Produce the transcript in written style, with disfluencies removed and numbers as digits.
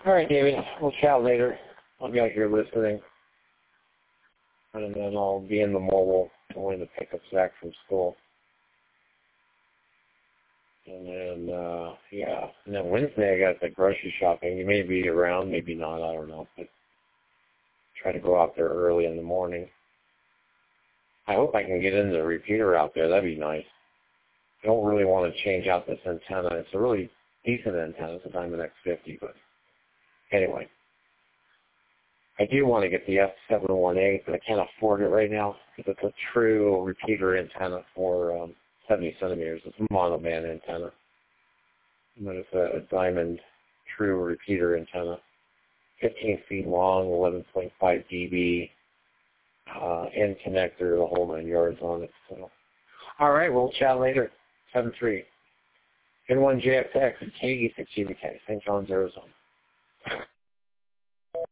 All right, David. We'll chat later. I'll be out here listening. And then I'll be in the mobile going to pick up Zach from school. And then, yeah. And then Wednesday I got the grocery shopping. You may be around, maybe not, I don't know. But try to go out there early in the morning. I hope I can get in the repeater out there. That'd be nice. I don't really want to change out this antenna. It's a really decent antenna. It's a Diamond X50, but anyway. I do want to get the F718, but I can't afford it right now because it's a true repeater antenna for 70 centimeters. It's a monoband antenna. But it's a Diamond true repeater antenna. 15 feet long, 11.5 dB, end connector, the whole 9 yards on it. So, all right, we'll chat later. 7-3. N1JXX, KE6GBK, St. John's, Arizona.